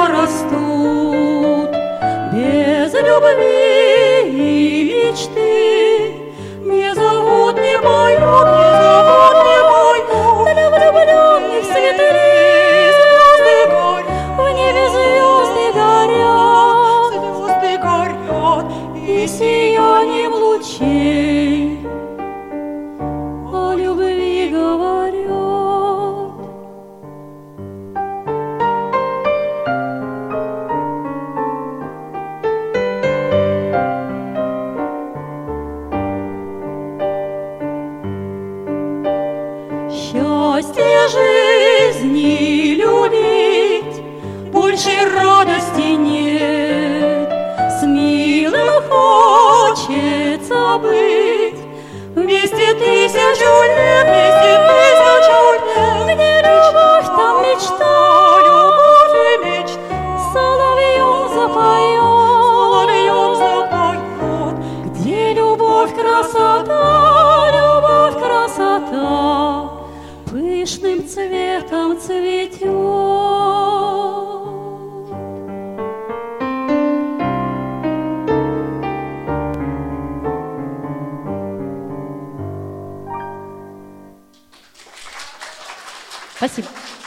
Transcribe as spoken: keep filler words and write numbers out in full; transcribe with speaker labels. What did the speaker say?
Speaker 1: растут без любви и мечты. Не зовут, не поют, не зовут, не поют. Для влюбленных светлей звезды горят, в небе звезды горят, звезды горят, и сиянием лучей о любви говорят. Счастье жизни любить, больше радости нет. С милым хочется быть вместе тысячу лет, вместе тысячу лет. Где любовь, там мечта, любовь и мечта. Соловьем запоет, соловьем запоет. Где любовь, красота, любовь, красота пышным цветом цветет. Спасибо.